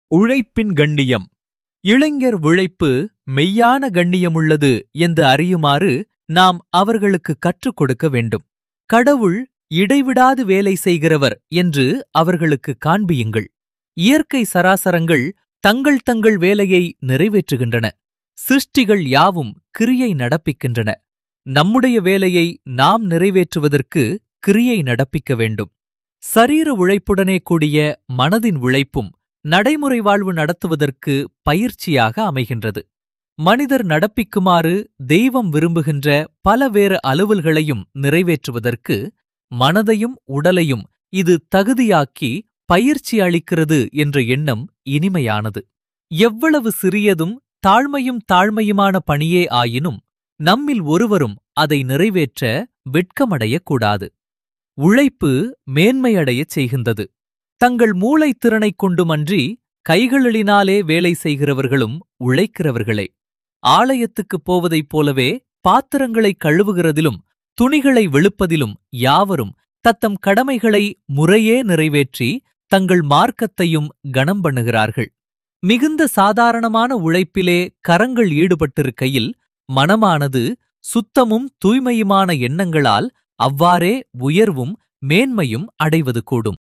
உழைப்பின் கண்ணியம். இளைஞர் உழைப்பு மெய்யான கண்ணியமுள்ளது என்று அறியுமாறு நாம் அவர்களுக்கு கற்றுக் கொடுக்க வேண்டும். கடவுள் இடைவிடாது வேலை செய்கிறவர் என்று அவர்களுக்கு காண்பியுங்கள். இயற்கை சராசரங்கள் தங்கள் தங்கள் வேலையை நிறைவேற்றுகின்றன. சிருஷ்டிகள் யாவும் கிரியை நடப்பிக்கின்றன. நம்முடைய வேலையை நாம் நிறைவேற்றுவதற்கு கிரியை நடப்பிக்க வேண்டும். சரீர உழைப்புடனே கூடிய மனதின் உழைப்பும் நடைமுறை வாழ்வு நடத்துவதற்கு பயிற்சியாக அமைகின்றது. மனிதர் நடப்பிக்குமாறு தெய்வம் விரும்புகின்ற பல வேறு அலுவல்களையும் நிறைவேற்றுவதற்கு மனதையும் உடலையும் இது தகுதியாக்கி பயிற்சி அளிக்கிறது என்ற எண்ணம் இனிமையானது. எவ்வளவு சிறியதும் தாழ்மையுமான பணியே ஆயினும் நம்மில் ஒருவரும் அதை நிறைவேற்ற வெட்கமடையக்கூடாது. உழைப்பு மேன்மையடையச் செய்கின்றது. தங்கள் மூளைத்திறனைக் கொண்டுமன்றி கைகளினாலே வேலை செய்கிறவர்களும் உழைக்கிறவர்களே. ஆலயத்துக்குப் போவதைப் போலவே பாத்திரங்களை கழுவுகிறதிலும் துணிகளை வெளுப்பதிலும் யாவரும் தத்தம் கடமைகளை முறையே நிறைவேற்றி தங்கள் மார்க்கத்தையும் கனம் பண்ணுகிறார்கள். மிகுந்த சாதாரணமான உழைப்பிலே கரங்கள் ஈடுபட்டிருக்கையில் மனமானது சுத்தமும் தூய்மையுமான எண்ணங்களால் அவ்வாறே உயர்வும் மேன்மையும் அடைவது கூடும்.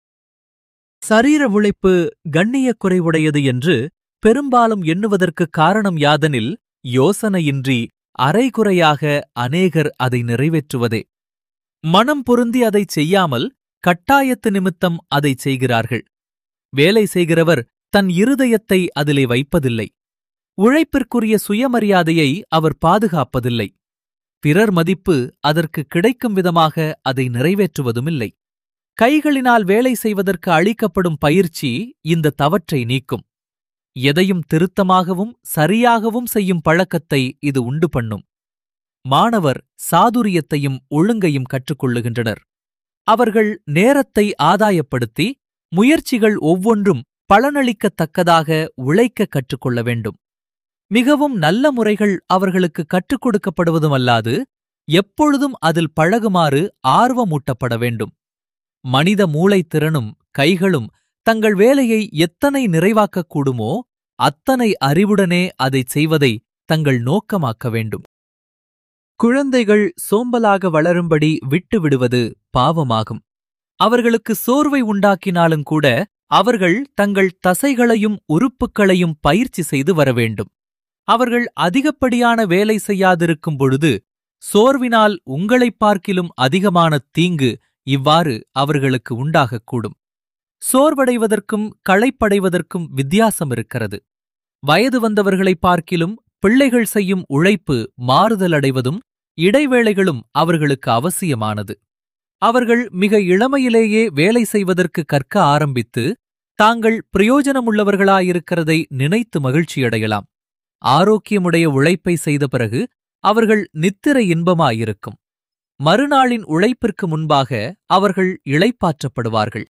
சரீர உழைப்பு கண்ணியக் குறைவுடையது என்று பெரும்பாலும் எண்ணுவதற்குக் காரணம் யாதெனில், யோசனையின்றி அரைகுறையாக அநேகர் அதை நிறைவேற்றுவதே. மனம் பொருந்தி அதைச் செய்யாமல் கட்டாயத்து நிமித்தம் அதைச் செய்கிறார்கள். வேலை செய்கிறவர் தன் இருதயத்தை அதிலே வைப்பதில்லை. உழைப்பிற்குரிய சுயமரியாதையை அவர் பாதுகாப்பதில்லை. பிறர் மதிப்பு அதற்கு கிடைக்கும் விதமாக அதை நிறைவேற்றுவதுமில்லை. கைகளினால் வேலை செய்வதற்கு அளிக்கப்படும் பயிற்சி இந்த தவற்றை நீக்கும். எதையும் திருத்தமாகவும் சரியாகவும் செய்யும் பழக்கத்தை இது உண்டு பண்ணும். மாணவர் சாதுரியத்தையும் ஒழுங்கையும் கற்றுக்கொள்ளுகின்றனர். அவர்கள் நேரத்தை ஆதாயப்படுத்தி முயற்சிகள் ஒவ்வொன்றும் பலனளிக்கத்தக்கதாக உழைக்க கற்றுக்கொள்ள வேண்டும். மிகவும் நல்ல முறைகள் அவர்களுக்கு கற்றுக் கொடுக்கப்படுவதுமல்லாது எப்பொழுதும் அதில் பழகுமாறு ஆர்வமூட்டப்பட வேண்டும். மனித மூளைத்திறனும் கைகளும் தங்கள் வேலையை எத்தனை நிறைவாக்கக் கூடுமோ அத்தனை அறிவுடனே அதைச் செய்வதை தங்கள் நோக்கமாக்க வேண்டும். குழந்தைகள் சோம்பலாக வளரும்படி விட்டு விடுவது பாவமாகும். அவர்களுக்கு சோர்வை உண்டாக்கினாலும் கூட அவர்கள் தங்கள் தசைகளையும் உறுப்புக்களையும் பயிற்சி செய்து வர வேண்டும். அவர்கள் அதிகப்படியான வேலை செய்யாதிருக்கும் பொழுது சோர்வினால் உங்களைப் பார்க்கிலும் அதிகமான தீங்கு இவ்வாறு அவர்களுக்கு உண்டாகக்கூடும். சோர்வடைவதற்கும் களைப்படைவதற்கும் வித்தியாசம் இருக்கிறது. வயது வந்தவர்களைப் பார்க்கிலும் பிள்ளைகள் செய்யும் உழைப்பு மாறுதலடைவதும் இடைவேளைகளும் அவர்களுக்கு அவசியமானது. அவர்கள் மிக இளமையிலேயே வேலை செய்வதற்கு கற்க ஆரம்பித்து தாங்கள் பிரயோஜனமுள்ளவர்களாயிருக்கிறதை நினைத்து மகிழ்ச்சியடையலாம். ஆரோக்கியமுடைய உழைப்பை செய்த பிறகு அவர்கள் நித்திரை இன்பமாயிருக்கும். மறுநாளின் உழைப்பிற்கு முன்பாக அவர்கள் இளைப்பாற்றப்படுவார்கள்.